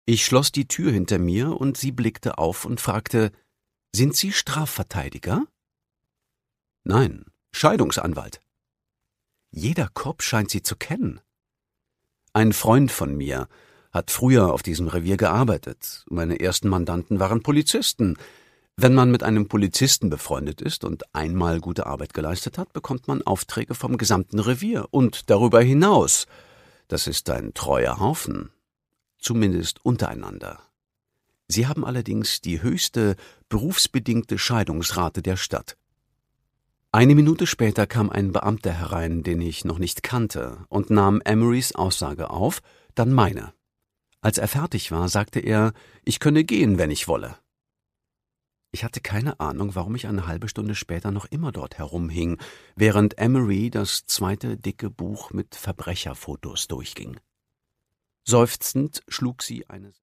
Ich schloss die Tür hinter mir und sie blickte auf und fragte: »Sind Sie Strafverteidiger?« »Nein, Scheidungsanwalt.« »Jeder Cop scheint Sie zu kennen.« »Ein Freund von mir hat früher auf diesem Revier gearbeitet. Meine ersten Mandanten waren Polizisten. Wenn man mit einem Polizisten befreundet ist und einmal gute Arbeit geleistet hat, bekommt man Aufträge vom gesamten Revier und darüber hinaus. Das ist ein treuer Haufen, zumindest untereinander. Sie haben allerdings die höchste berufsbedingte Scheidungsrate der Stadt.« Eine Minute später kam ein Beamter herein, den ich noch nicht kannte, und nahm Emerys Aussage auf, dann meine. Als er fertig war, sagte er, ich könne gehen, wenn ich wolle. Ich hatte keine Ahnung, warum ich eine halbe Stunde später noch immer dort herumhing, während Emery das zweite dicke Buch mit Verbrecherfotos durchging. Seufzend schlug sie eine